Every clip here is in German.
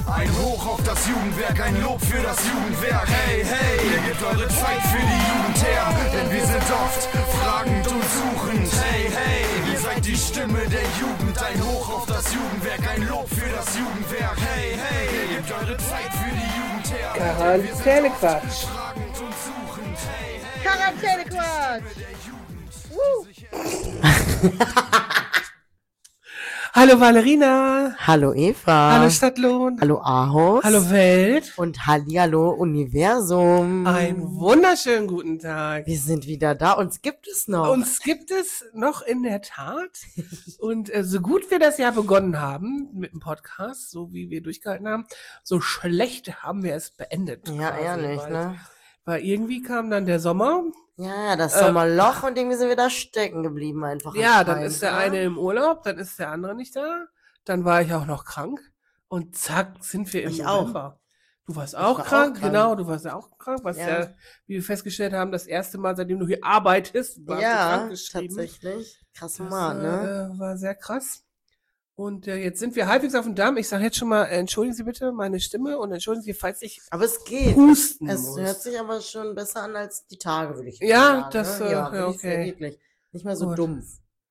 Ein Hoch auf das Jugendwerk, ein Lob für das Jugendwerk. Hey, hey, ihr gebt eure Zeit für die Jugend her, denn wir sind oft fragend und suchend. Hey, hey, ihr seid die Stimme der Jugend. Ein Hoch auf das Jugendwerk, ein Lob für das Jugendwerk. Hey, hey, ihr gebt eure Zeit für die Jugend her. Quarantänequatsch. Fragend und suchend. Hey, hey, Quarantänequatsch. Hallo Valerina. Hallo Eva. Hallo Stadtlohn. Hallo Aarhus. Hallo Welt. Und hallihallo Universum. Einen wunderschönen guten Tag. Wir sind wieder da. Uns gibt es noch. Uns gibt es noch in der Tat. Und so gut wir das Jahr begonnen haben mit dem Podcast, so wie wir durchgehalten haben, so schlecht haben wir es beendet. Ja, quasi, ehrlich, weil, ne? Weil irgendwie kam dann der Sommer. Ja, das Sommerloch und irgendwie sind wir da stecken geblieben einfach. Ja, dann ist der eine im Urlaub, dann ist der andere nicht da. Dann war ich auch noch krank. Und zack, sind wir im Ich auch. November. Du warst auch war krank, auch krank. genau, du warst ja auch krank, was Ja. ja, wie wir festgestellt haben, das erste Mal, seitdem du hier arbeitest, warst du Ja, krankgeschrieben. tatsächlich. Krass Das Mann, ne? war sehr krass. Und jetzt sind wir halbwegs auf dem Damm. Ich sage jetzt schon mal, entschuldigen Sie bitte meine Stimme und entschuldigen Sie, falls ich Aber es geht. husten Es muss. hört sich aber schon besser an als die Tage, würde ich Ja, sagen. das, ne? ja, würde ich sagen, okay. wirklich. Nicht mehr so Gut. dumpf.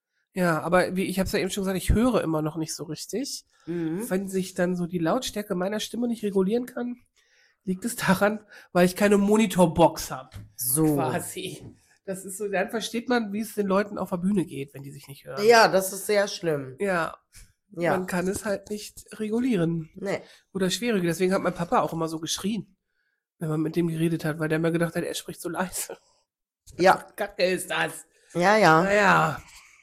Ja, aber wie ich habe es ja eben schon gesagt, ich höre immer noch nicht so richtig. Mhm. Wenn sich dann so die Lautstärke meiner Stimme nicht regulieren kann, liegt es daran, weil ich keine Monitorbox habe. So. Quasi. Das ist so, dann versteht man, wie es den Leuten auf der Bühne geht, wenn die sich nicht hören. Ja, das ist sehr schlimm. Ja, Ja. man kann es halt nicht regulieren. Nee. Oder schwierig. Deswegen hat mein Papa auch immer so geschrien, wenn man mit dem geredet hat, weil der immer gedacht hat, er spricht so leise. Ja. Kacke ist das. Ja, ja. Naja,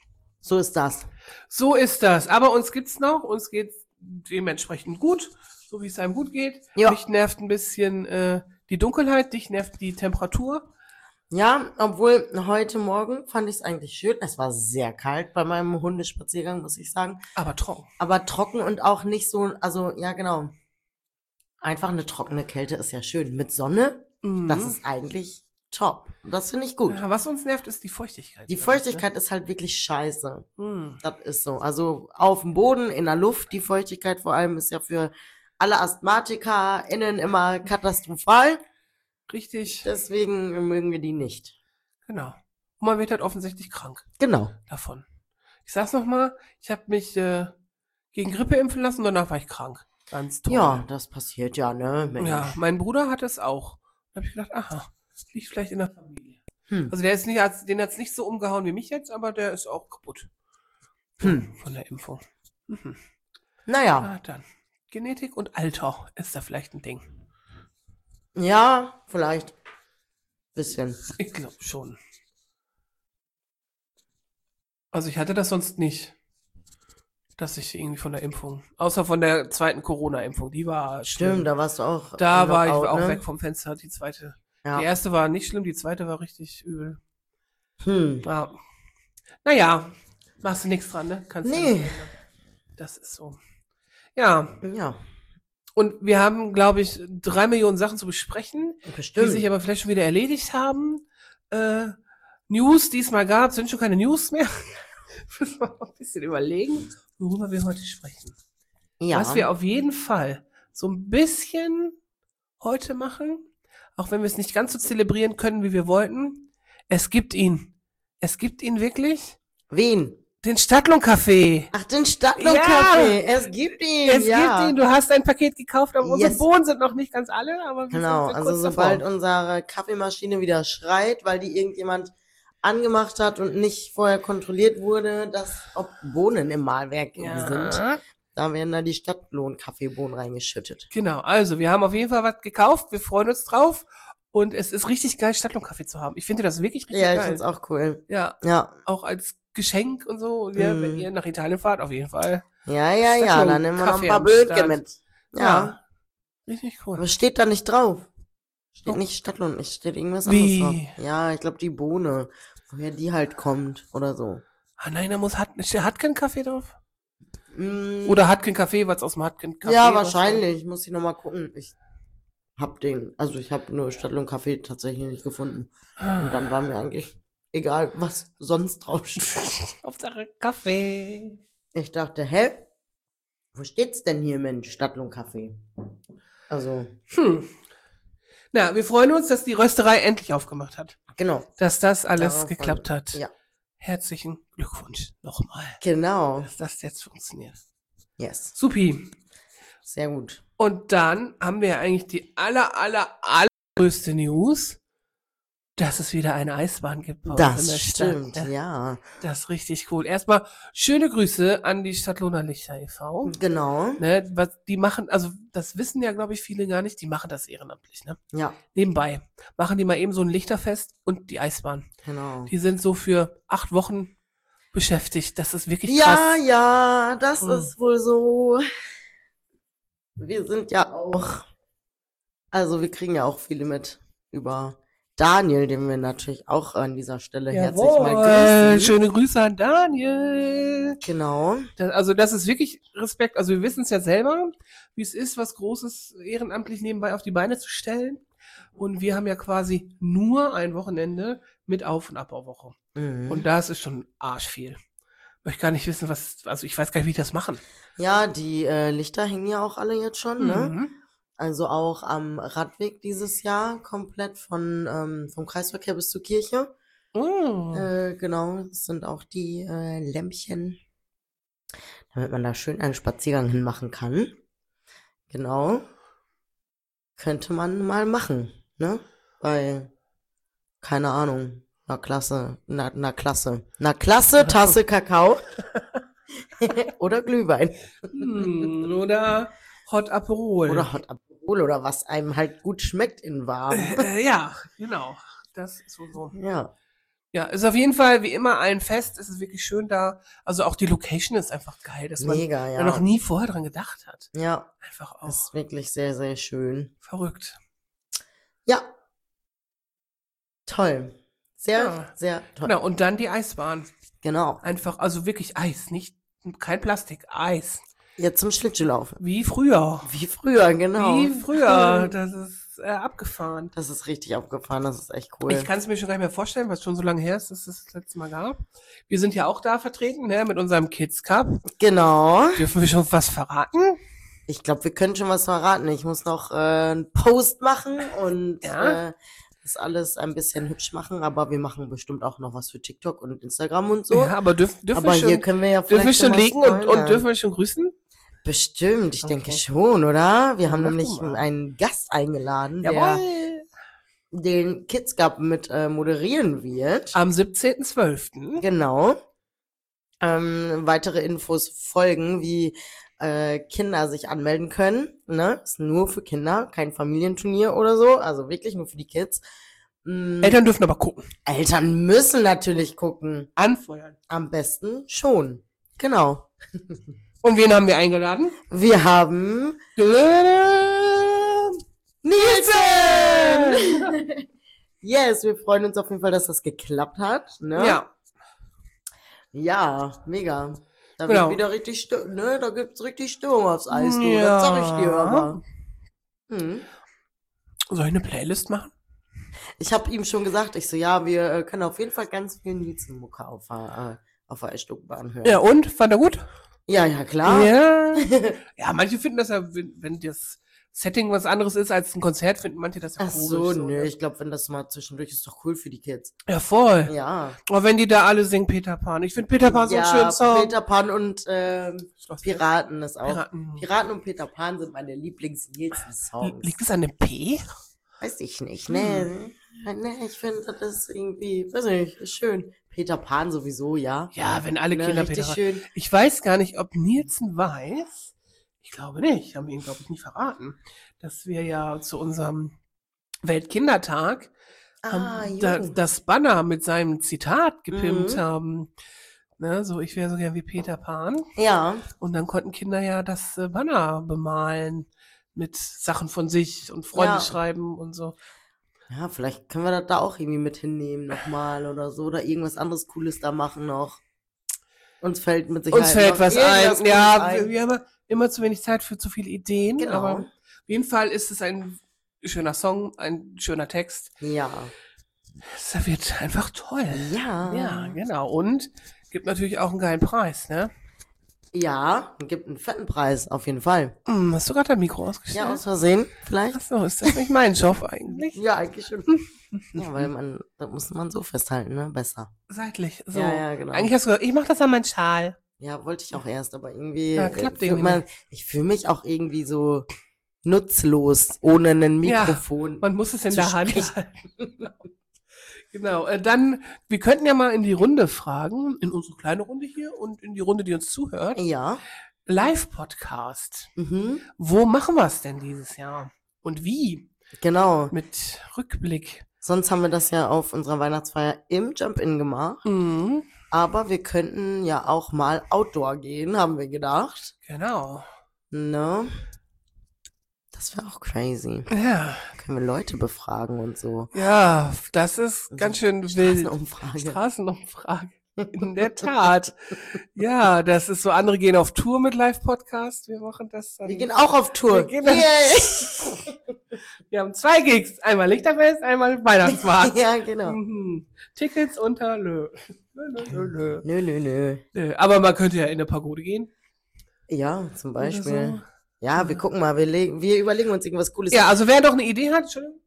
So ist das. so ist das. Aber uns gibt's noch. Uns geht's dementsprechend gut, so wie es einem gut geht. Ja. Mich nervt ein bisschen die Dunkelheit, dich nervt die Temperatur. Ja, obwohl heute Morgen fand ich es eigentlich schön. Es war sehr kalt bei meinem Hundespaziergang, muss ich sagen. Aber trocken. Aber trocken und auch nicht so, also ja, genau. Einfach eine trockene Kälte ist ja schön. Mit Sonne, das ist eigentlich top. Und das finde ich gut. Ja, was uns nervt, ist die Feuchtigkeit. Die Feuchtigkeit ist halt wirklich scheiße. Hm. Das ist so. Also auf dem Boden, in der Luft, die Feuchtigkeit vor allem ist ja für alle AsthmatikerInnen immer katastrophal. Richtig, Deswegen mögen wir die nicht. genau. Und man wird halt offensichtlich krank Genau. davon. Ich sag's nochmal, ich habe mich gegen Grippe impfen lassen, danach war ich krank. Ganz toll. Ja, das passiert ja, ne? Mensch. Ja, mein Bruder hatte es auch. Da habe ich gedacht, aha, das liegt vielleicht in der Familie. Hm. Also der ist nicht, den hat's nicht so umgehauen wie mich jetzt, aber der ist auch kaputt. Hm. Von der Impfung. Mhm. Naja, Ah, dann. Genetik und Alter ist da vielleicht ein Ding. ja, vielleicht. Bisschen. Ich glaube schon. Also ich hatte das sonst nicht. Dass ich irgendwie von der Impfung, außer von der zweiten Corona-Impfung, die war schlimm. Stimmt, da warst du auch. Da war ich Knockout, auch ne? weg vom Fenster, die zweite. Ja. Die erste war nicht schlimm, die zweite war richtig übel. Hm. Ja. Naja, machst du nichts dran, ne? Kannst du Nee. nicht ändern. Das ist so. Ja, Ja, und wir haben, glaube ich, 3 Millionen Sachen zu besprechen, die bestimmt. sich aber vielleicht schon wieder erledigt haben. News, die es mal gab, sind schon keine News mehr. Müssen wir noch ein bisschen überlegen, worüber wir heute sprechen. Ja. Was wir auf jeden Fall so ein bisschen heute machen, auch wenn wir es nicht ganz so zelebrieren können, wie wir wollten. Es gibt ihn. Es gibt ihn wirklich. Wen? Den Stadtlohn-Café. Ach, den Stadtlohn-Café. Es gibt ihn. Es ja. gibt ihn. Du hast ein Paket gekauft, aber unsere Yes. Bohnen sind noch nicht ganz alle. Aber wir Genau, sind also kurz sobald davor. unsere Kaffeemaschine wieder schreit, weil die irgendjemand angemacht hat und nicht vorher kontrolliert wurde, dass ob Bohnen im Mahlwerk sind, Ja, da werden da die Stadtlohn-Kaffeebohnen reingeschüttet. genau. Also, wir haben auf jeden Fall was gekauft. Wir freuen uns drauf. Und es ist richtig geil, Stadtlohn-Kaffee zu haben. Ich finde das wirklich richtig Ja, ich geil. find's auch cool. Ja, Ja, auch als Geschenk und so. Ja, Mhm. wenn ihr nach Italien fahrt, auf jeden Fall. ja, Stadtlohn dann nehmen wir noch ein Kaffee paar am Böhnchen Start. mit. Ja, Richtig cool. aber steht da nicht drauf. Steht Oh. nicht Stadtlohn, es steht irgendwas anderes Wie? drauf. Ja, ich glaube die Bohne, woher die halt kommt oder so. Ah nein, da hat kein Kaffee drauf. Mm, Oder hat kein Kaffee, was aus dem Hatken-Kaffee. ja, wahrscheinlich. Muss ich nochmal gucken. Ich habe nur Stadtlohn-Kaffee tatsächlich nicht gefunden. Und dann war mir eigentlich egal, was sonst draufsteht. Hauptsache Kaffee. Ich dachte, hä? Wo steht's denn hier, Mensch? Stadtlohn-Kaffee. Also, Na, wir freuen uns, dass die Rösterei endlich aufgemacht hat. genau. Dass das alles Darauf geklappt wollen- hat. Ja, Herzlichen Glückwunsch nochmal, genau. dass das jetzt funktioniert. Yes. Supi. Sehr gut. Und dann haben wir ja eigentlich die allergrößte News, dass es wieder eine Eisbahn gibt bei uns in der Das Stadt. stimmt, ja. Das ist richtig cool. Erstmal schöne Grüße an die Stadtlohner Lichter e.V. Genau. Ne, was die machen, also das wissen ja, glaube ich, viele gar nicht, die machen das ehrenamtlich, ne? Ja, Nebenbei machen die mal eben so ein Lichterfest und die Eisbahn. genau. Die sind so für 8 Wochen beschäftigt. Das ist wirklich Ja, krass. ja, das Hm. ist wohl so. Wir sind ja auch, also wir kriegen ja auch viele mit über Daniel, den wir natürlich auch an dieser Stelle herzlich mal grüßen. Schöne Grüße an Daniel. Genau. Also das ist wirklich Respekt. Also wir wissen es ja selber, wie es ist, was Großes ehrenamtlich nebenbei auf die Beine zu stellen. Und wir haben ja quasi nur ein Wochenende mit Auf- und Abbauwoche. Mhm. Und das ist schon arschviel. Ich möchte gar nicht wissen, also ich weiß gar nicht, wie die das machen. Ja, die Lichter hängen ja auch alle jetzt schon, ne? Mhm. Also auch am Radweg dieses Jahr komplett vom Kreisverkehr bis zur Kirche. Oh. Genau, das sind auch die Lämpchen, damit man da schön einen Spaziergang hinmachen kann. Genau. Könnte man mal machen, ne? Bei, keine Ahnung, einer Klasse, Tasse Kakao. Oder Glühwein. Oder Hot Aperol. Oder Hot Aperol oder was einem halt gut schmeckt in warm. Ja, genau. Das ist so. Ja. Ja, ist auf jeden Fall wie immer ein Fest. Es ist wirklich schön da. Also auch die Location ist einfach geil, dass man Mega, ja. da noch nie vorher dran gedacht hat. Ja, Einfach auch ist wirklich sehr, sehr schön. verrückt. Ja. Toll. Sehr, Ja. sehr toll. Genau, und dann die Eisbahn. Genau. Einfach, also wirklich Eis, nicht kein Plastik, Eis. Jetzt zum Schlittschuhlaufen. Wie früher. Wie früher, genau. Wie früher. Das ist abgefahren. Das ist richtig abgefahren, das ist echt cool. Ich kann es mir schon gar nicht mehr vorstellen, was schon so lange her ist, dass es das letzte Mal gab. Wir sind ja auch da vertreten, ne, mit unserem Kids Cup. Genau. Dürfen wir schon was verraten? Ich glaube, wir können schon was verraten. Ich muss noch einen Post machen und Ja. das alles ein bisschen hübsch machen, aber wir machen bestimmt auch noch was für TikTok und Instagram und so. Ja, aber dürfen aber wir hier schon, können wir ja dürfen wir vielleicht schon was legen und spoilern. dürfen wir schon grüßen? Bestimmt, ich denke Okay. schon, oder? Wir haben Mach nämlich du mal. einen Gast eingeladen, der Jawohl. den Kids Cup mit moderieren wird. Am 17.12. Genau. Weitere Infos folgen, wie Kinder sich anmelden können. Ne? Ist nur für Kinder, kein Familienturnier oder so. Also wirklich nur für die Kids. Eltern dürfen aber gucken. Eltern müssen natürlich gucken. Anfeuern. Am besten schon. Genau. Und wen haben wir eingeladen? Wir haben Nielsen! Yes, wir freuen uns auf jeden Fall, dass das geklappt hat. Ne? Ja. Ja, mega. Da Genau. wird wieder richtig ne? Da gibt's richtig Stimmung aufs Eis, du. Ja. Das sag ich dir aber. Hm. Soll ich eine Playlist machen? Ich habe ihm schon gesagt, ich so, ja, wir können auf jeden Fall ganz viel Nielsen-Mucke auf der Eisstockbahn hören. Ja, und? Fand er gut? Ja, klar. Ja. Ja, manche finden das ja, wenn das Setting was anderes ist als ein Konzert, finden manche das ja Ach komisch. so, nö, ne? ich glaube, wenn das mal zwischendurch ist, doch cool für die Kids. Ja, voll. Ja. Aber wenn die da alle singen Peter Pan. Ich finde Peter Pan so einen schönen Song. Peter Pan und Schloss- Piraten ist auch. Piraten. Piraten und Peter Pan sind meine Lieblings-Nielsen-Songs. Liegt es an dem P? Weiß ich nicht, ne? Ne, ich finde, das ist irgendwie, weiß nicht, ist schön. Peter Pan sowieso, ja. Ja, wenn alle Ne, Kinder richtig Peter Pan. schön. Ich weiß gar nicht, ob Nielsen weiß. Ich glaube nicht. Haben wir ihn, glaube ich, nie verraten. Dass wir ja zu unserem Weltkindertag das Banner mit seinem Zitat gepimpt haben. Ne, so, ich wäre so gern wie Peter Pan. Ja, Und dann konnten Kinder ja das Banner bemalen mit Sachen von sich und Freunde Ja. schreiben und so. ja, vielleicht können wir das da auch irgendwie mit hinnehmen nochmal oder so. Oder irgendwas anderes Cooles da machen noch. Uns fällt mit Sicherheit Uns fällt noch was irgendwas ein. Ja, Cooles wir haben immer zu wenig Zeit für zu viele Ideen. Genau. Aber auf jeden Fall ist es ein schöner Song, ein schöner Text. Ja. Es wird einfach toll. Ja. Ja, genau. Und gibt natürlich auch einen geilen Preis, ne? Ja, gibt einen fetten Preis, auf jeden Fall. Hast du gerade dein Mikro ausgestellt? Ja, aus Versehen, vielleicht? Achso, ist das nicht mein Job eigentlich? Ja, eigentlich schon. Ja, weil da muss man so festhalten, ne? Besser. Seitlich, so. Ja, genau. Eigentlich hast du gesagt, ich mach das an meinen Schal. Ja, wollte ich auch erst, aber irgendwie. Ja, klappt irgendwie ich fühle mich auch irgendwie so nutzlos, ohne ein Mikrofon. Ja, man muss es in der Hand halten. Genau, dann, wir könnten ja mal in die Runde fragen, in unsere kleine Runde hier und in die Runde, die uns zuhört. Ja. Live-Podcast. Wo machen wir es denn dieses Jahr? Und wie? Genau. Mit Rückblick. Sonst haben wir das ja auf unserer Weihnachtsfeier im Jump-In gemacht. Aber wir könnten ja auch mal Outdoor gehen, haben wir gedacht. Genau. Ne? Das wäre auch crazy. Ja. Können wir Leute befragen und so. Ja, das ist ganz schön wild. Straßenumfrage. In der Tat. Ja, das ist so, andere gehen auf Tour mit Live-Podcast. Wir machen das dann. Wir gehen auch auf Tour. Wir haben 2 Gigs. Einmal Lichterfest, einmal Weihnachtsmarkt. Ja, genau. Tickets unter Nö. Aber man könnte ja in eine Pagode gehen. Ja, zum Beispiel. So. Ja, wir gucken mal, wir überlegen uns irgendwas Cooles. Ja, also wer doch eine Idee hat, Entschuldigung.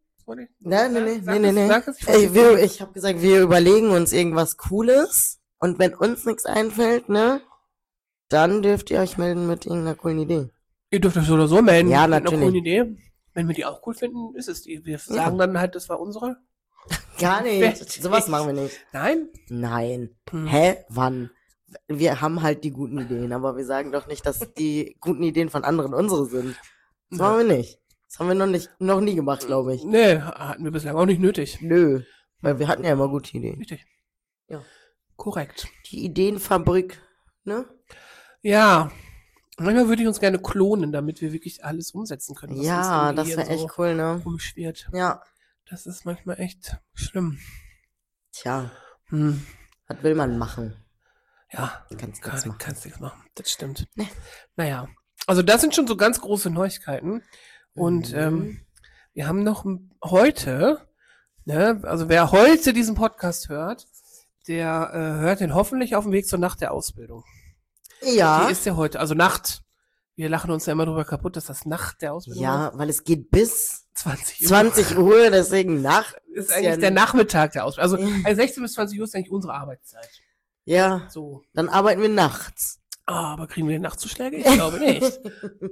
Nee. Ich habe gesagt, wir überlegen uns irgendwas Cooles und wenn uns nichts einfällt, ne, dann dürft ihr euch melden mit irgendeiner coolen Idee. Ihr dürft euch so oder so melden. Ja, natürlich. Mit einer coolen Idee. Wenn wir die auch cool finden, ist es die. Wir sagen dann halt, das war unsere. Gar nicht. Sowas machen wir nicht. Nein? Nein. Hä? Wann? Wir haben halt die guten Ideen, aber wir sagen doch nicht, dass die guten Ideen von anderen unsere sind. Das machen wir nicht. Das haben wir noch nie gemacht, glaube ich. Nee, hatten wir bislang auch nicht nötig. Nö, weil wir hatten ja immer gute Ideen. Richtig. Ja. Korrekt. Die Ideenfabrik, ne? Ja. Manchmal würde ich uns gerne klonen, damit wir wirklich alles umsetzen können. Ja, das wäre echt cool, ne? Umschwirrt. Ja. Das ist manchmal echt schlimm. Tja. Was will man machen? Ja, kannst nichts machen. Das stimmt. Nee. Naja, also das sind schon so ganz große Neuigkeiten. Und wir haben noch heute, ne, also wer heute diesen Podcast hört, der hört den hoffentlich auf dem Weg zur Nacht der Ausbildung. Ja. Die ist ja heute, also Nacht. Wir lachen uns ja immer drüber kaputt, dass das Nacht der Ausbildung ist. Ja, weil es geht bis 20 Uhr. 20 Uhr, deswegen Nacht. Ist eigentlich der Nachmittag der Ausbildung. Also 16 bis 20 Uhr ist eigentlich unsere Arbeitszeit. Ja, so. Dann arbeiten wir nachts. Aber kriegen wir Nachtzuschläge? Ich glaube nicht.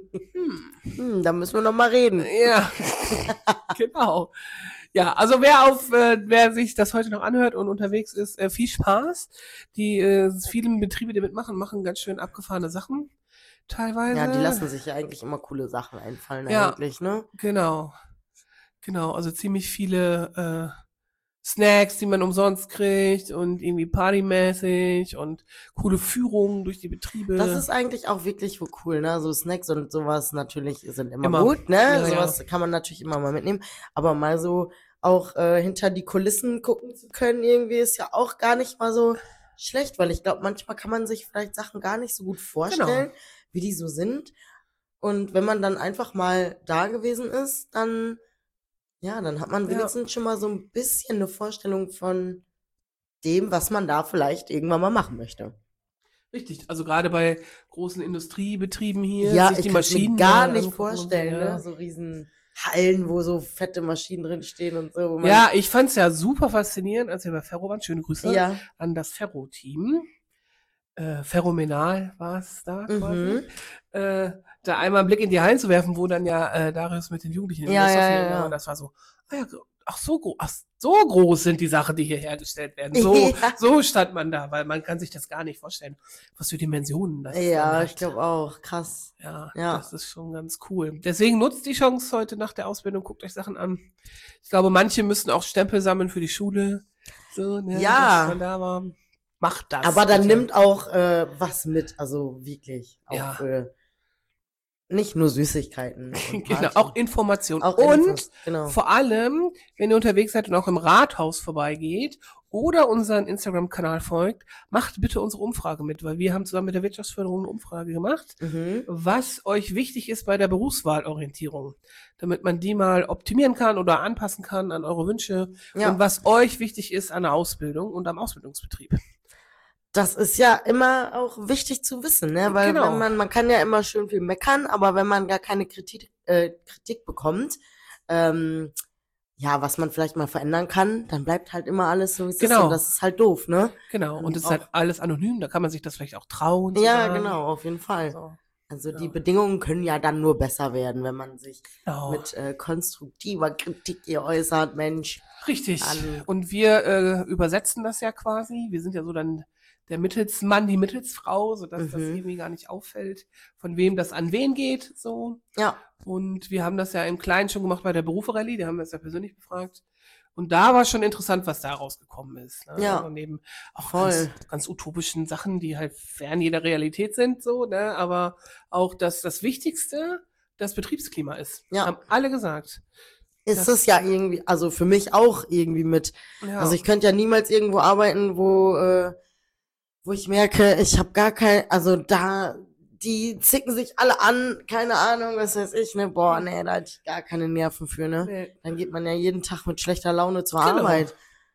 Da müssen wir noch mal reden. Ja, genau. Ja, also wer sich das heute noch anhört und unterwegs ist, viel Spaß. Die vielen Betriebe, die mitmachen, machen ganz schön abgefahrene Sachen teilweise. Ja, die lassen sich ja eigentlich immer coole Sachen einfallen eigentlich, ne? Genau, also ziemlich viele Snacks, die man umsonst kriegt und irgendwie partymäßig und coole Führungen durch die Betriebe. Das ist eigentlich auch wirklich cool, ne? So Snacks und sowas natürlich sind immer gut, ne? Ja, sowas kann man natürlich immer mal mitnehmen. Aber mal so auch hinter die Kulissen gucken zu können, irgendwie ist ja auch gar nicht mal so schlecht, weil ich glaube, manchmal kann man sich vielleicht Sachen gar nicht so gut vorstellen, wie die so sind. Und wenn man dann einfach mal da gewesen ist, dann hat man wenigstens schon mal so ein bisschen eine Vorstellung von dem, was man da vielleicht irgendwann mal machen möchte. Richtig, also gerade bei großen Industriebetrieben hier, sich die Maschinen mir gar nicht vorstellen, ne? So riesen Hallen, wo so fette Maschinen drin stehen und so. Ja, ich fand's ja super faszinierend, als wir bei Ferro waren. Schöne Grüße an das Ferro-Team. Phänomenal war es da quasi. Da einmal einen Blick in die Hallen zu werfen, wo dann Darius mit den Jugendlichen in ja. Und das war so, so groß sind die Sachen, die hier hergestellt werden. So stand man da, weil man kann sich das gar nicht vorstellen, was für Dimensionen das ist. Ja, ich glaube auch. Krass. Ja, das ist schon ganz cool. Deswegen nutzt die Chance heute nach der Ausbildung, guckt euch Sachen an. Ich glaube, manche müssen auch Stempel sammeln für die Schule. So, ne, ja. Dass man da war. Macht das. Aber dann nimmt auch was mit, also wirklich. Auch nicht nur Süßigkeiten. Genau, auch Informationen. Und vor allem, wenn ihr unterwegs seid und auch im Rathaus vorbeigeht oder unseren Instagram-Kanal folgt, macht bitte unsere Umfrage mit, weil wir haben zusammen mit der Wirtschaftsförderung eine Umfrage gemacht, was euch wichtig ist bei der Berufswahlorientierung, damit man die mal optimieren kann oder anpassen kann an eure Wünsche und was euch wichtig ist an der Ausbildung und am Ausbildungsbetrieb. Das ist ja immer auch wichtig zu wissen, ne? Weil Genau. wenn man kann ja immer schön viel meckern, aber wenn man gar keine Kritik bekommt, ja, was man vielleicht mal verändern kann, dann bleibt halt immer alles so, wie es ist. Genau. Und das ist halt doof, ne? Genau. Dann Und es ist auch- halt alles anonym, da kann man sich das vielleicht auch trauen zu Ja, sagen. genau, auf jeden Fall. So. Also die Ja. Bedingungen können ja dann nur besser werden, wenn man sich Genau. mit konstruktiver Kritik hier äußert, Mensch. Richtig. An- Und wir übersetzen das ja quasi. Wir sind ja so dann der Mittelsmann, die Mittelsfrau, sodass das irgendwie gar nicht auffällt, von wem das an wen geht. So. Ja, Und wir haben das ja im Kleinen schon gemacht bei der Berufe-Rallye, da haben wir es ja persönlich befragt. Und da war schon interessant, was da rausgekommen ist. Ne? Ja. Und neben auch Voll. ganz utopischen Sachen, die halt fern jeder Realität sind, so, ne? Aber auch, dass das Wichtigste das Betriebsklima ist. Ja. Haben alle gesagt. ist Das- es ja irgendwie, also für mich auch irgendwie mit. Ja. Also ich könnte ja niemals irgendwo arbeiten, wo ich merke, ich habe gar kein, also da, die zicken sich alle an, keine Ahnung, was weiß ich, ne, boah, nee, da hatte ich gar keine Nerven für, ne. Nee. Dann geht man ja jeden Tag mit schlechter Laune zur Genau. Arbeit.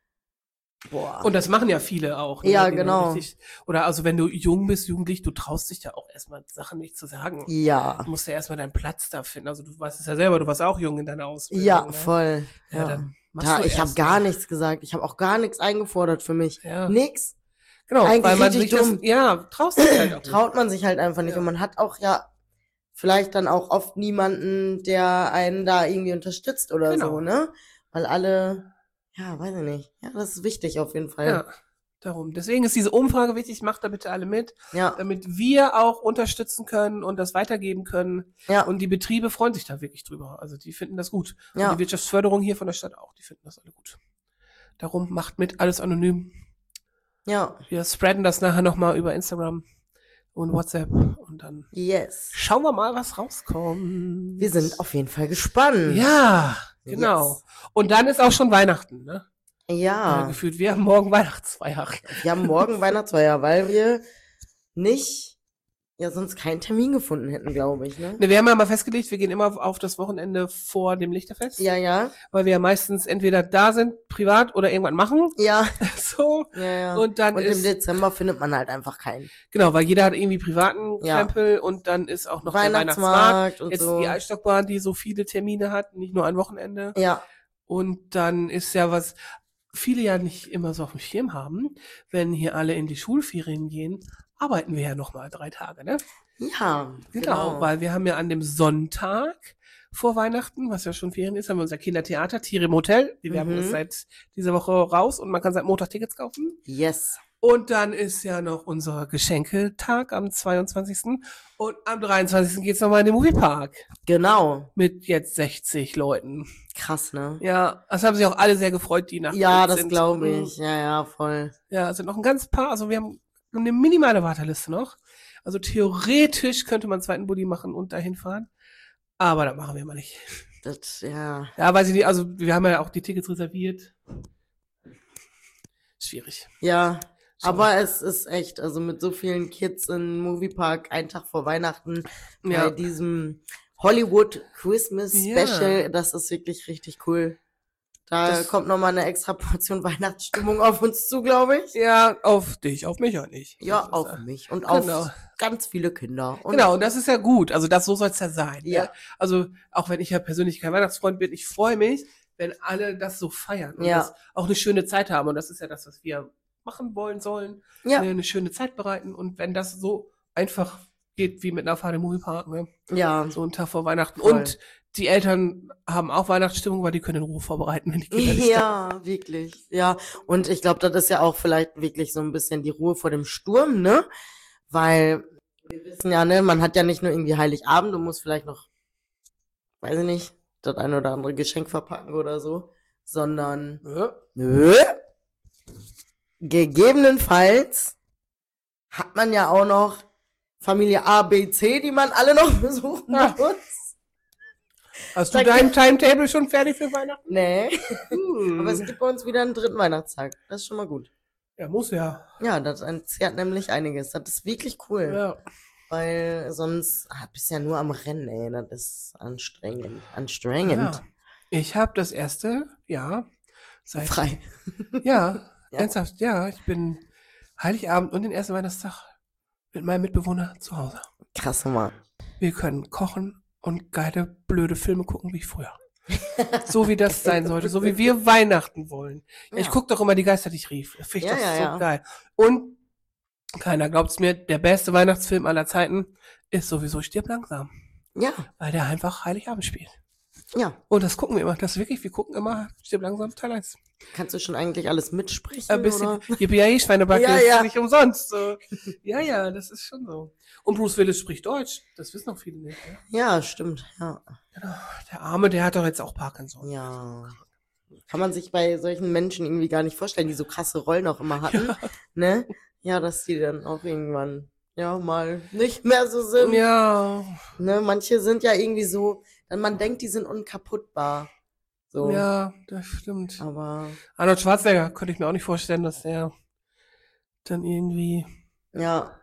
Boah. Und das machen ja viele auch. Ja, Die dann genau. richtig- oder also wenn du jung bist, jugendlich, du traust dich ja auch erstmal Sachen nicht zu sagen. Ja. Du musst ja erstmal deinen Platz da finden. Also du weißt es ja selber, du warst auch jung in deiner Ausbildung. Ja, ne? voll. Ja, Ja. dann machst Da, du ich habe erst gar mal. nichts gesagt. Ich habe auch gar nichts eingefordert für mich. Ja. Nix. Genau, Eigentlich weil man richtig sich das, dumm. ja, traust dich halt auch nicht. Traut man sich halt einfach nicht. Ja. Und man hat auch ja vielleicht dann auch oft niemanden, der einen da irgendwie unterstützt oder Genau. so, ne? Weil alle, ja, weiß ich nicht. Ja, das ist wichtig auf jeden Fall. Ja, darum. Deswegen ist diese Umfrage wichtig, macht da bitte alle mit, Ja, damit wir auch unterstützen können und das weitergeben können. ja, Und die Betriebe freuen sich da wirklich drüber. Also die finden das gut. Ja. Und die Wirtschaftsförderung hier von der Stadt auch, die finden das alle gut. Darum macht mit, alles anonym. ja. Wir spreaden das nachher nochmal über Instagram und WhatsApp und dann Yes. schauen wir mal, was rauskommt. Wir sind auf jeden Fall gespannt. Ja, genau. Yes. Und dann ist auch schon Weihnachten, ne? Ja. Gefühlt, wir haben morgen Weihnachtsfeier. Wir haben morgen Weihnachtsfeier, weil wir nicht, ja, sonst keinen Termin gefunden hätten, glaube ich, ne? Ne, wir haben ja mal festgelegt, wir gehen immer auf das Wochenende vor dem Lichterfest. Ja, ja. Weil wir ja meistens entweder da sind, privat oder irgendwann machen. Ja. So. Ja, ja. Und dann Und im ist, Dezember findet man halt einfach keinen. genau, weil jeder hat irgendwie privaten Ja. Krempel und dann ist auch noch der Weihnachtsmarkt. und Jetzt so. die Altstockbahn, die so viele Termine hat, nicht nur ein Wochenende. Ja, Und dann ist ja was viele ja nicht immer so auf dem Schirm haben, wenn hier alle in die Schulferien gehen, arbeiten wir ja noch mal 3 Tage, ne? ja, Genau, weil wir haben ja an dem Sonntag vor Weihnachten, was ja schon Ferien ist, haben wir unser Kindertheater, Tiere im Hotel. Die werben es seit dieser Woche raus und man kann seit Montag Tickets kaufen. Yes. Und dann ist ja noch unser Geschenketag am 22. Und am 23. geht's nochmal in den Moviepark Genau. mit jetzt 60 Leuten. Krass, ne? Ja, das haben sich auch alle sehr gefreut, die nach Ja, uns das sind. glaube ich. Ja, ja, voll. Ja, es sind noch ein ganz paar, also wir haben eine minimale Warteliste noch. Also theoretisch könnte man einen zweiten Bulli machen und dahin fahren. Aber das machen wir mal nicht. Das, ja. Ja, weiß ich nicht, also wir haben ja auch die Tickets reserviert. Schwierig. Ja. So. Aber es ist echt, also mit so vielen Kids im Moviepark, einen Tag vor Weihnachten, Ja. bei diesem Hollywood Christmas Ja. Special, das ist wirklich richtig cool. Da Das- kommt nochmal eine extra Portion Weihnachtsstimmung auf uns zu, glaube ich. Ja, auf dich, auf mich auch nicht. Ja, Das ist, auf mich und auf Genau. ganz viele Kinder. Und Genau, und das ist ja gut. Also das, so soll es ja sein. Ja. Ne? Also auch wenn ich ja persönlich kein Weihnachtsfreund bin, ich freue mich, wenn alle das so feiern und Ja. das auch eine schöne Zeit haben. Und das ist ja das, was wir machen wollen sollen. Ja. Eine schöne Zeit bereiten. Und wenn das so einfach geht wie mit einer Fahrt im Moviepark, ne? Ja, So einen Tag vor Weihnachten. Voll. Und die Eltern haben auch Weihnachtsstimmung, weil die können in Ruhe vorbereiten, wenn die Kinder nicht da ja, wirklich. Ja, und ich glaube, das ist ja auch vielleicht wirklich so ein bisschen die Ruhe vor dem Sturm, ne? Weil wir wissen ja, ne, man hat ja nicht nur irgendwie Heiligabend, du musst vielleicht noch, weiß ich nicht, das ein oder andere Geschenk verpacken oder so, sondern Ja. nö. Gegebenenfalls hat man ja auch noch Familie A, B, C, die man alle noch besuchen Ja. muss. Hast du Da dein Timetable schon fertig für Weihnachten? Nee. Hm. Aber es gibt bei uns wieder einen dritten Weihnachtstag. Das ist schon mal gut. Ja, muss ja. Ja, das entzerrt nämlich einiges. Das ist wirklich cool. Ja. Weil sonst bist du ja nur am Rennen, ey. Das ist anstrengend. Anstrengend. Ja. Ich habe das erste Jahr seit Frei. Ja, Ja. ernsthaft, ja. Ich bin Heiligabend und den ersten Weihnachtstag mit meinem Mitbewohner zu Hause. Krass, Mann. Wir können kochen und geile, blöde Filme gucken wie früher. So wie das sein sollte, so wie wir Weihnachten wollen. Ja. Ich gucke doch immer Die Geister, die ich rief. Ich finde das Ja. so geil. Und keiner glaubt's mir, der beste Weihnachtsfilm aller Zeiten ist sowieso Stirb langsam. Ja, Weil der einfach Heiligabend spielt. ja. Und das gucken wir immer. Das ist wirklich, wir gucken immer Stirb langsam Teil 1. Kannst du schon eigentlich alles mitsprechen? Ein bisschen, Oder? Yippie Schweinebacke Ja, ist ja. nicht umsonst. So. Ja, das ist schon so. Und Bruce Willis spricht Deutsch. Das wissen noch viele nicht. Ne? Ja, stimmt. Ja. Der Arme, der hat doch jetzt auch Parkinson. Ja. Kann man sich bei solchen Menschen irgendwie gar nicht vorstellen, die so krasse Rollen auch immer hatten. Ne? Ja, dass die dann auch irgendwann ja mal nicht mehr so sind. Ja, Ne? Manche sind ja irgendwie so, dann man denkt, die sind unkaputtbar. So. ja, das stimmt. Aber Arnold Schwarzenegger könnte ich mir auch nicht vorstellen, dass der dann irgendwie ja,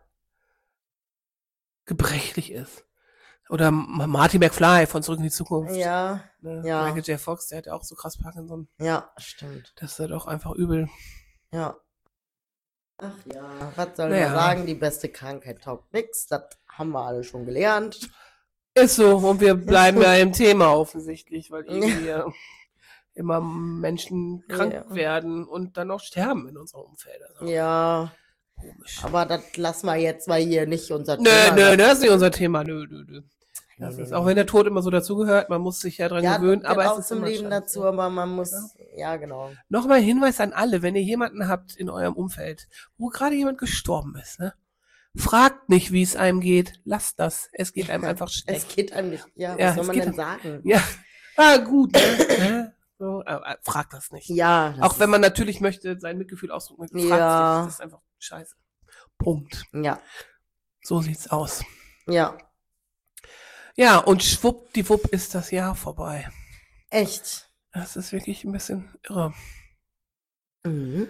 gebrechlich ist. Oder Marty McFly von Zurück in die Zukunft. ja, Ne? ja. Michael J. Fox, der hat ja auch so krass Parkinson. ja, stimmt. Das ist halt auch einfach übel. Ja. Ach ja, was soll Naja. man sagen? Die beste Krankheit taugt nix. Das haben wir alle schon gelernt. Ist so, und wir bleiben ja im Thema offensichtlich, weil irgendwie immer Menschen krank Ja. werden und dann auch sterben in unserem Umfeld. Also, Ja, komisch. aber das lassen wir jetzt mal hier nicht unser Nö, Thema. das ist nicht unser Thema. Nö. Das Nee, ist, nee, auch wenn der Tod immer so dazugehört, man muss sich ja dran Ja, gewöhnen, gehört aber auch es ist zum immer Leben scheiße. dazu, aber man muss, ja, genau. Nochmal ein Hinweis an alle, wenn ihr jemanden habt in eurem Umfeld, wo gerade jemand gestorben ist, ne? Fragt nicht, wie es einem geht. Lasst das. Es geht einem einfach Es schlecht. geht einem nicht, ja, Ja, was soll es man geht denn einem- sagen? Ja, gut. Ne? So, fragt das nicht. Ja, das Auch wenn man natürlich möchte, sein Mitgefühl ausdrücken möchte. Fragt Ja. nicht. Das ist einfach scheiße. Punkt. ja, So sieht's aus. ja, Ja, und schwuppdiwupp ist das Jahr vorbei. echt. Das ist wirklich ein bisschen irre. Mhm.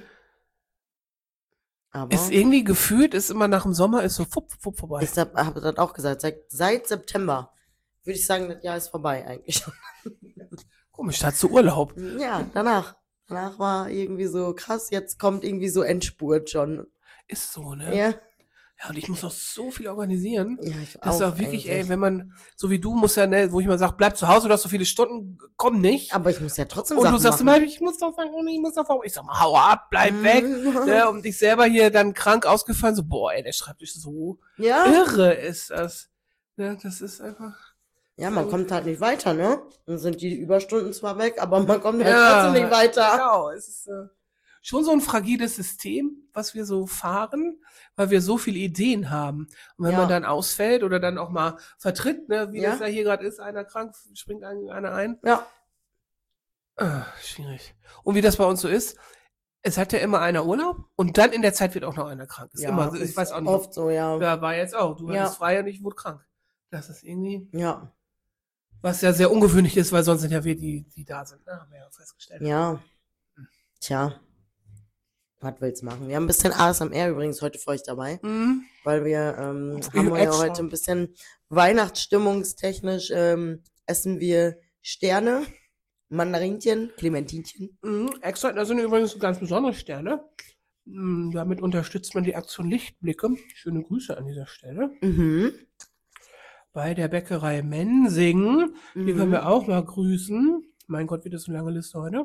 Aber Ist irgendwie gefühlt, ist immer nach dem Sommer, ist so fupp vorbei. ich habe das auch gesagt, seit September würde ich sagen, das Jahr ist vorbei eigentlich schon. Komisch, da hast du Urlaub. Ja, danach. Danach war irgendwie so krass, jetzt kommt irgendwie so Endspurt schon. Ist so, ne? Ja, Ja, und ich muss noch so viel organisieren. ja ich Das ist auch auch wirklich, eigentlich. ey, wenn man, so wie du, musst ja, ne, wo ich mal sag, bleib zu Hause, du hast so viele Stunden, komm nicht. Aber ich muss ja trotzdem Und Sachen du sagst machen. immer, ich muss doch sagen, ich muss doch fahren. Ich sag mal, hau ab, bleib weg. Ne, und ich selber hier dann krank ausgefallen, so, boah, ey, der Schreibtisch ist so Ja, irre ist das. Ne, das ist einfach. ja, man kommt halt nicht weiter, ne? Dann sind die Überstunden zwar weg, aber man kommt halt Ja, trotzdem nicht weiter. Genau, es ist schon so ein fragiles System, was wir so fahren, weil wir so viele Ideen haben. Und wenn Ja. man dann ausfällt oder dann auch mal vertritt, ne, wie Ja. das ja hier gerade ist, einer krank, springt einer ein. Ja, Schwierig. Und wie das bei uns so ist, es hat ja immer einer Urlaub und dann in der Zeit wird auch noch einer krank. Ist ja, immer so, ich ist weiß auch nicht. oft so, ja. Ja, war jetzt auch. Du Ja. hattest frei und ich wurde krank. Das ist irgendwie, Ja, was ja sehr ungewöhnlich ist, weil sonst sind ja wir die da sind. Ne? Haben wir ja festgestellt. ja. Tja, was willst du machen? Wir haben ein bisschen ASMR übrigens heute für euch dabei, Mhm. weil wir haben wir ja extra. heute ein bisschen weihnachtsstimmungstechnisch essen wir Sterne, Mandarinchen, Clementinchen. Extra, das sind übrigens ganz besondere Sterne. Damit unterstützt man die Aktion Lichtblicke. Schöne Grüße an dieser Stelle. Mhm. Bei der Bäckerei Mensing. Die können wir auch mal grüßen. Mein Gott, wie das so eine lange Liste heute.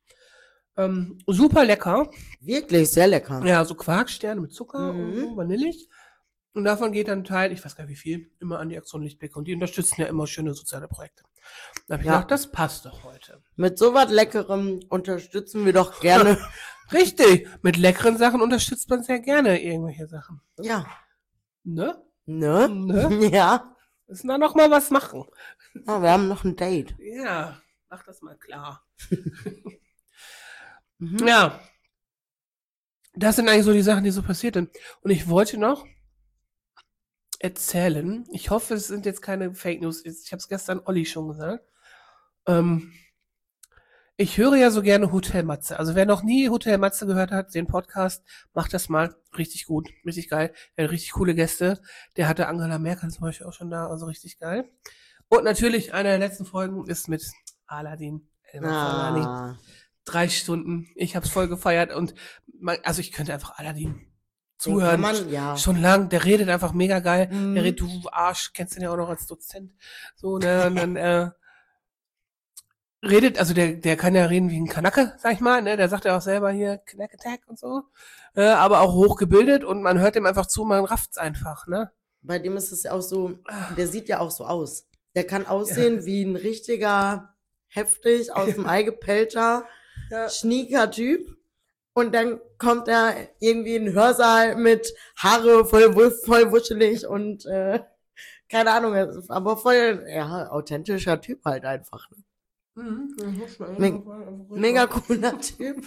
Super lecker. Wirklich sehr lecker. Ja, so Quarksterne mit Zucker und Mhm. so, vanillig. Und davon geht dann ein Teil, ich weiß gar nicht wie viel, immer an die Aktion Lichtblicke. Und die unterstützen ja immer schöne soziale Projekte. Da habe ich Ja. gedacht, das passt doch heute. Mit so was Leckerem unterstützen wir doch gerne. Richtig, mit leckeren Sachen unterstützt man sehr gerne irgendwelche Sachen. Ja. Ne? Ne? Ne? Ja. Müssen da noch mal was machen. Ja, wir haben noch ein Date. Ja, mach das mal klar. Mhm. Ja. Das sind eigentlich so die Sachen, die so passiert sind. Und ich wollte noch erzählen, ich hoffe, es sind jetzt keine Fake News, ich habe es gestern Olli schon gesagt. Ich höre ja so gerne Hotel Matze. Also wer noch nie Hotel Matze gehört hat, den Podcast, macht das mal. Richtig gut, richtig geil. Der hat richtig coole Gäste. Der hatte Angela Merkel zum Beispiel auch schon da, also richtig geil. Und natürlich, eine der letzten Folgen ist mit Aladdin. Ah. 3 Stunden. Ich habe es voll gefeiert und also ich könnte einfach Aladdin zuhören. Ja. Schon lang. Der redet einfach mega geil. Mhm. Der redet, du Arsch, kennst den ja auch noch als Dozent. So, ne, und dann, redet, also der kann ja reden wie ein Kanake, sag ich mal, ne, der sagt ja auch selber hier Knack Attack und so, aber auch hochgebildet und man hört dem einfach zu, man rafft's einfach, ne. Bei dem ist es ja auch so, der sieht ja auch so aus. Der kann aussehen wie ein richtiger, heftig, aus dem Ei gepellter, schnieker Typ. Und dann kommt er irgendwie in den Hörsaal mit Haare voll wuschelig und keine Ahnung, aber voll authentischer Typ halt einfach. Ne? Mega cooler Typ.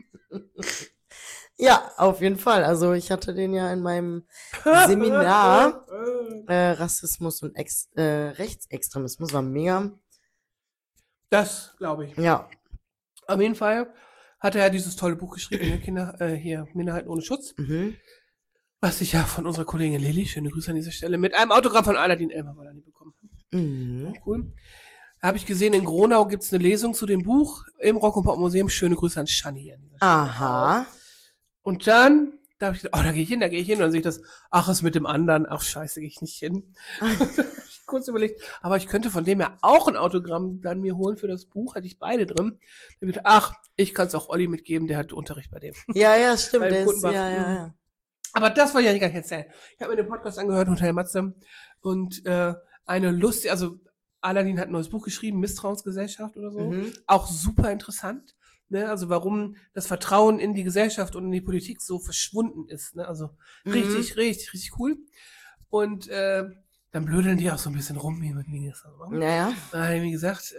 Ja, auf jeden Fall. Also ich hatte den ja in meinem Seminar Rassismus und Rechtsextremismus, war mega. Das glaube ich. Ja. Auf jeden Fall hat er ja dieses tolle Buch geschrieben, ne? Kinder, Minderheiten ohne Schutz. Mhm. Was ich ja von unserer Kollegin Lilly, schöne Grüße an dieser Stelle, mit einem Autogramm von Aladin Elmabalani bekommen habe. Mhm. Cool. Da habe ich gesehen, in Gronau gibt's eine Lesung zu dem Buch im Rock- und Pop-Museum. Schöne Grüße an Shani. Aha. Und dann, da habe ich gedacht, da gehe ich hin. Und dann sehe ich das, ach, ist mit dem anderen. Ach, scheiße, gehe ich nicht hin. Ich kurz überlegt, aber ich könnte von dem ja auch ein Autogramm dann mir holen für das Buch. Hatte ich beide drin. Dann gedacht, ach, ich kann es auch Olli mitgeben, der hat Unterricht bei dem. Ja, stimmt. Der ist, ja. Aber das wollte ich ja gar nicht erzählen. Ich habe mir den Podcast angehört, Hotel Matze. Und eine lustige, also Aladin hat ein neues Buch geschrieben, Misstrauensgesellschaft oder so. Mhm. Auch super interessant. Ne? Also warum das Vertrauen in die Gesellschaft und in die Politik so verschwunden ist. Ne? Also richtig cool. Und dann blödeln die auch so ein bisschen rum, wie das so machen. Naja. Da habe ich mir gesagt,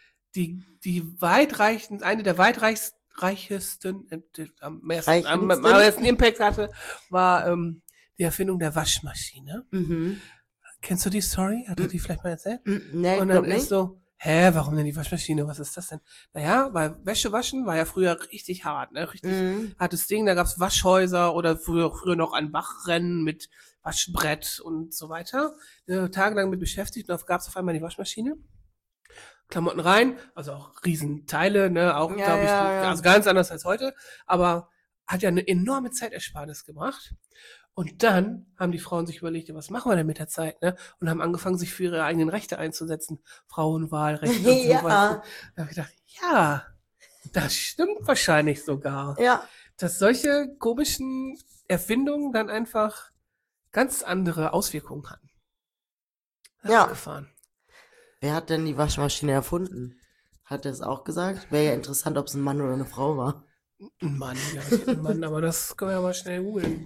eine der weitreichsten, am meisten Impact hatte, war die Erfindung der Waschmaschine. Mhm. Kennst du die Story? Hat er die vielleicht mal erzählt? Nee, und dann ist so, warum denn die Waschmaschine? Was ist das denn? Naja, weil Wäsche waschen war ja früher richtig hart, ne? Richtig hartes Ding. Da gab's Waschhäuser oder früher noch ein Bachrennen mit Waschbrett und so weiter. Tagelang mit beschäftigt und da gab's auf einmal die Waschmaschine. Klamotten rein, also auch Riesenteile, ne? Auch, glaube ich, also ganz anders als heute. Aber hat ja eine enorme Zeitersparnis gemacht. Und dann haben die Frauen sich überlegt, was machen wir denn mit der Zeit, ne? Und haben angefangen, sich für ihre eigenen Rechte einzusetzen. Frauenwahlrechte und so weiter. Da habe ich gedacht, ja, das stimmt wahrscheinlich sogar. Ja. Dass solche komischen Erfindungen dann einfach ganz andere Auswirkungen hatten. Abgefahren. Wer hat denn die Waschmaschine erfunden? Hat er es auch gesagt? Wäre ja interessant, ob es ein Mann oder eine Frau war. Ein Mann, ein Mann, aber das können wir ja mal schnell googeln.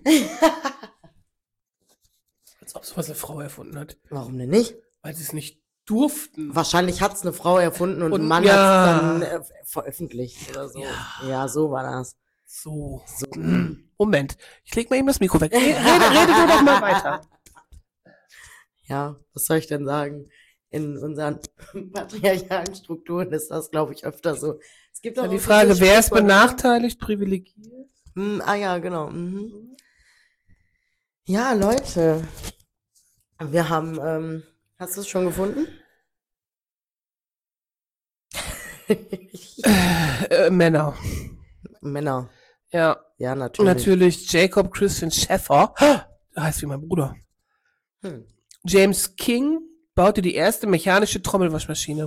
Als ob sowas eine Frau erfunden hat. Warum denn nicht? Weil sie es nicht durften. Wahrscheinlich hat es eine Frau erfunden und ein Mann hat es dann veröffentlicht oder so. Ja, so war das. So. Moment, ich leg mal eben das Mikro weg. Rede du doch mal weiter. Ja, was soll ich denn sagen? In unseren patriarchalen Strukturen ist das, glaube ich, öfter so. Es gibt auch die Frage, wer ist benachteiligt, privilegiert? Ja, genau. Mhm. Ja, Leute. Wir haben, hast du es schon gefunden? Männer. Ja. Ja, natürlich. Natürlich Jacob Christian Schäffer. Der heißt wie mein Bruder. James King baute die erste mechanische Trommelwaschmaschine.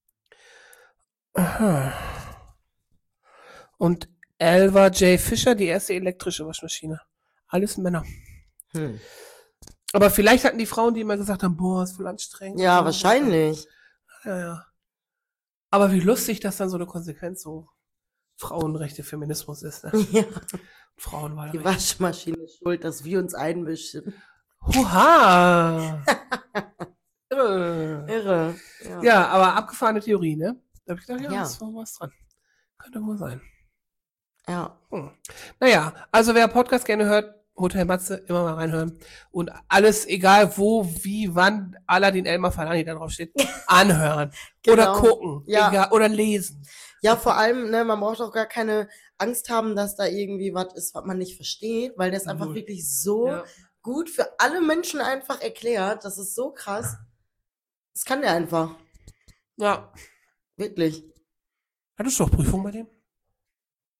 Aha. Und Alva J. Fisher die erste elektrische Waschmaschine. Alles Männer. Aber vielleicht hatten die Frauen, die immer gesagt haben, boah, ist voll anstrengend. Ja, wahrscheinlich. Ja. Aber wie lustig, dass dann so eine Konsequenz so Frauenrechte, Feminismus ist. Ne? Ja. Frauenwahlrecht. Die Waschmaschine ist schuld, dass wir uns einmischen. Hurra! Irre. Ja, aber abgefahrene Theorie, ne? Da habe ich gedacht, ja, ist was dran. Könnte wohl sein. Ja. Naja, also wer Podcast gerne hört, Hotel Matze, immer mal reinhören. Und alles, egal wo, wie, wann Aladin Elmabalani da drauf steht, anhören. Oder gucken. Ja. Egal, oder lesen. Ja, vor allem, ne, man braucht auch gar keine Angst haben, dass da irgendwie was ist, was man nicht versteht, weil der ist einfach wirklich so gut für alle Menschen einfach erklärt. Das ist so krass. Das kann der einfach. Ja. Wirklich. Hattest du doch Prüfung bei dem?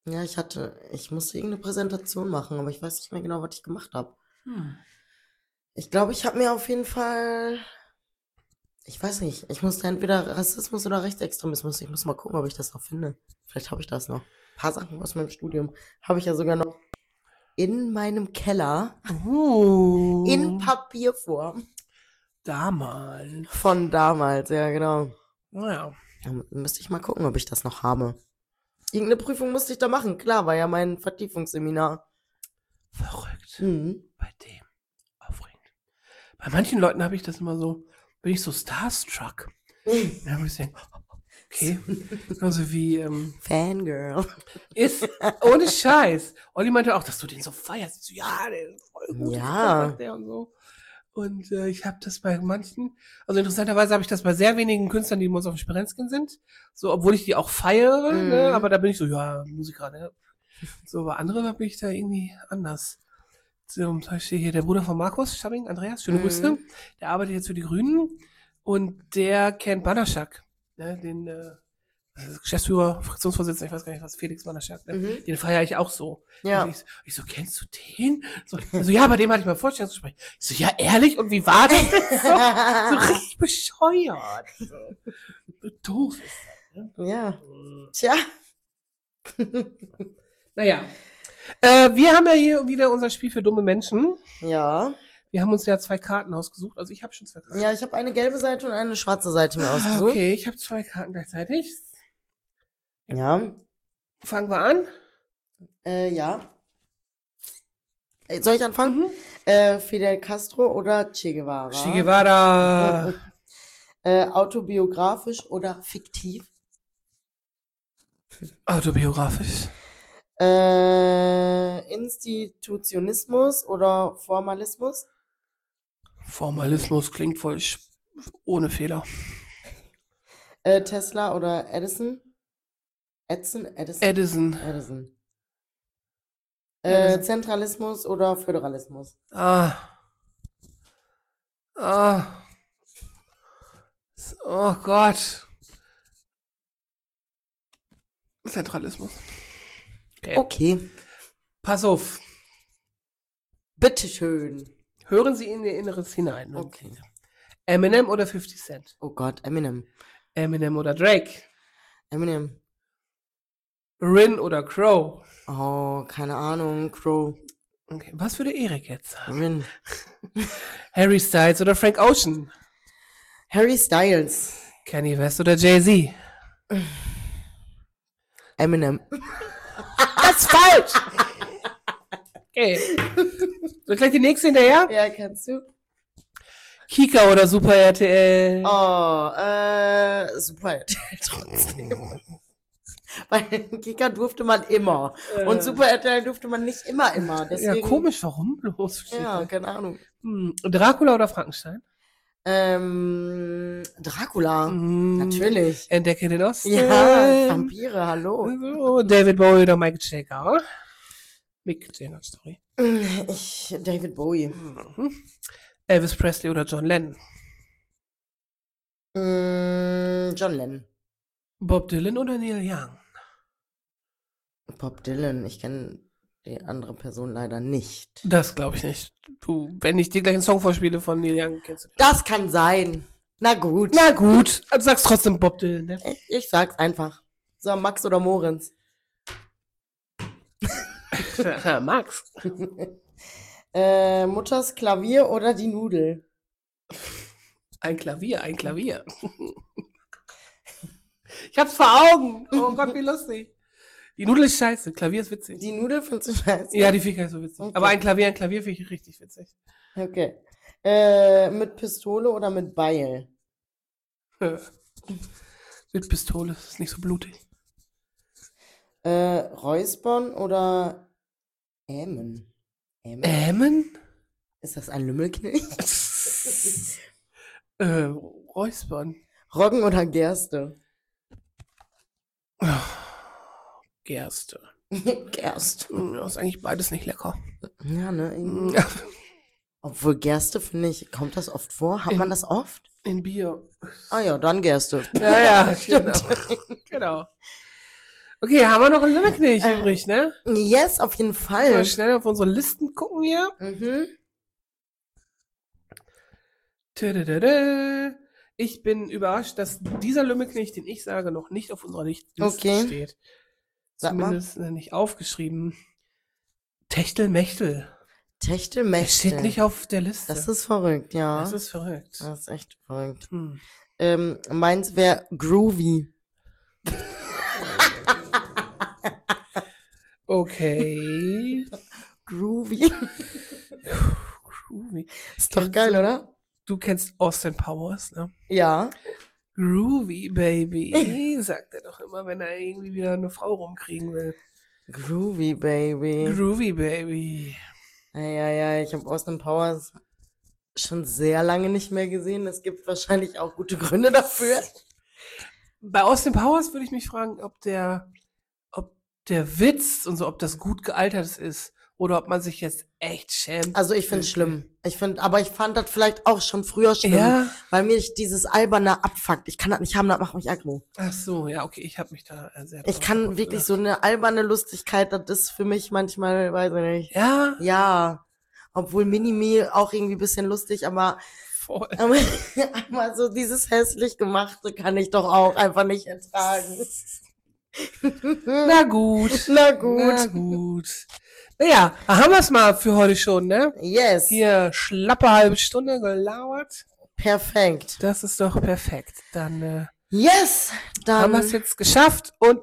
Ja, ich musste irgendeine Präsentation machen, aber ich weiß nicht mehr genau, was ich gemacht habe. Ich glaube, ich habe mir auf jeden Fall, ich weiß nicht, ich musste entweder Rassismus oder Rechtsextremismus, ich muss mal gucken, ob ich das noch finde. Vielleicht habe ich das noch. Ein paar Sachen aus meinem Studium habe ich ja sogar noch in meinem Keller in Papierform. Damals. Von damals, ja, genau. Naja. Da müsste ich mal gucken, ob ich das noch habe. Irgendeine Prüfung musste ich da machen. Klar, war ja mein Vertiefungsseminar. Verrückt. Mhm. Bei dem. Aufregend. Bei manchen Leuten habe ich das immer so, bin ich so starstruck. Da muss ich denken, okay. Also wie, Fangirl. ist, ohne Scheiß. Olli meinte auch, dass du den so feierst. So, ja, der ist voll gut. Ja. Sagt der und so. Und ich habe das bei manchen, also interessanterweise habe ich das bei sehr wenigen Künstlern, die uns auf Sperenzkin sind. So, obwohl ich die auch feiere, ne? Aber da bin ich so, ja, Musiker, ne? So, bei anderen bin ich da irgendwie anders. So, zum Beispiel hier der Bruder von Markus Schabbing, Andreas, schöne Grüße. Der arbeitet jetzt für die Grünen und der kennt Banaschak, ne? Den Geschäftsführer, Fraktionsvorsitzender, ich weiß gar nicht was, Felix Banaschak, ne? Den feiere ich auch so. Ja. Und ich so, kennst du den? So, also, ja, bei dem hatte ich mal Vorstellungsgespräch. Ich so, ja, ehrlich? Und wie war das denn so? So richtig bescheuert. So doof ist das, ne? Ja. Tja. Naja. Wir haben ja hier wieder unser Spiel für dumme Menschen. Ja. Wir haben uns ja 2 Karten ausgesucht. Also ich habe schon 2 Karten. Ja, ich habe eine gelbe Seite und eine schwarze Seite mir ausgesucht. Okay, ich habe 2 Karten gleichzeitig. Ja. Fangen wir an. Ja. Soll ich anfangen? Fidel Castro oder Che Guevara? Che Guevara. Autobiografisch oder fiktiv? Autobiografisch. Institutionismus oder Formalismus? Formalismus klingt voll ohne Fehler. Tesla oder Edison? Edison? Edison. Zentralismus oder Föderalismus? Oh Gott. Zentralismus. Okay. Pass auf. Bitteschön. Hören Sie in Ihr Inneres hinein. Okay. Eminem oder 50 Cent? Oh Gott, Eminem. Eminem oder Drake? Eminem. Rin oder Crow? Oh, keine Ahnung. Crow. Okay, was würde Erik jetzt sagen? Rin. Harry Styles oder Frank Ocean? Harry Styles. Kanye West oder Jay-Z? Eminem. Das ist falsch! Okay. So, gleich die nächste hinterher? Ja, kannst du. Kika oder Super RTL? Oh, Super RTL trotzdem. Weil Kika durfte man immer. Und Super RTL durfte man nicht immer. Deswegen, ja, komisch, warum bloß? Ja, keine Ahnung. Dracula oder Frankenstein? Dracula. Natürlich. Entdecke den Osten. Ja, Vampire, hallo. David Bowie oder Michael Jagger? Mick Jagger, sorry. David Bowie. Elvis Presley oder John Lennon? John Lennon. Bob Dylan oder Neil Young? Bob Dylan. Ich kenne die andere Person leider nicht. Das glaube ich nicht. Du, wenn ich dir gleich einen Song vorspiele von Neil Young, kennst du den. Das kann sein. Na gut. Na gut, du sagst trotzdem Bob Dylan, ne? Ich sag's einfach. So, Max oder Moritz? Max. Mutters Klavier oder die Nudel? Ein Klavier. Ich hab's vor Augen. Oh Gott, wie lustig. Die Nudel ist scheiße, Klavier ist witzig. Die Nudel findest du scheiße? Ja, die finde ich gar nicht so witzig. Okay. Aber ein Klavier finde ich richtig witzig. Okay. Mit Pistole oder mit Beil? Mit Pistole, das ist nicht so blutig. Räuspern oder Ämen? Ämen? Ist das ein Lümmelknecht? Räuspern. Roggen oder Gerste? Gerste. Gerste. Ja, ist eigentlich beides nicht lecker. Ja, ne? Irgendwie. Obwohl Gerste, finde ich, kommt das oft vor? Hat man das oft? In Bier. Ah ja, dann Gerste. Ja, genau. Genau. Okay, haben wir noch einen Limmerknecht übrig, ne? Yes, auf jeden Fall. Mal schnell auf unsere Listen gucken hier. Ich bin überrascht, dass dieser Lümmelknecht, den ich sage, noch nicht auf unserer Liste steht. Zumindest nicht aufgeschrieben. Techtelmechtel. Techtelmechtel. Das steht nicht auf der Liste. Das ist verrückt, ja. Das ist verrückt. Das ist echt verrückt. Meins wäre Groovy. Okay. Groovy. Ist doch geil, oder? Du kennst Austin Powers, ne? Ja. Groovy, Baby, sagt er doch immer, wenn er irgendwie wieder eine Frau rumkriegen will. Groovy, Baby. Groovy, Baby. Ja, ich habe Austin Powers schon sehr lange nicht mehr gesehen. Es gibt wahrscheinlich auch gute Gründe dafür. Bei Austin Powers würde ich mich fragen, ob der Witz und so, ob das gut gealtert ist oder ob man sich jetzt echt schämt. Also ich finde es schlimm. Aber ich fand das vielleicht auch schon früher schlimm, weil mir dieses alberne abfuckt. Ich kann das nicht haben, das macht mich aggro. Ach so, ja, okay, ich habe mich da sehr Ich kann wirklich so eine alberne Lustigkeit, das ist für mich manchmal, weiß ich nicht. Ja? Ja. Obwohl Mini-Me auch irgendwie ein bisschen lustig, aber voll. Aber so dieses hässlich Gemachte kann ich doch auch einfach nicht ertragen. Na gut. Naja, haben wir es mal für heute schon, ne? Yes. Hier schlappe halbe Stunde gelauert. Perfekt. Das ist doch perfekt. Dann yes, dann haben wir es jetzt geschafft und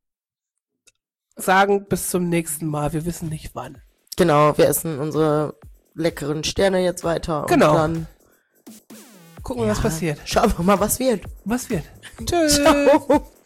sagen bis zum nächsten Mal. Wir wissen nicht wann. Genau, wir essen unsere leckeren Sterne jetzt weiter. Genau. Und dann gucken wir, was passiert. Schauen wir mal, was wird. Tschüss. Ciao.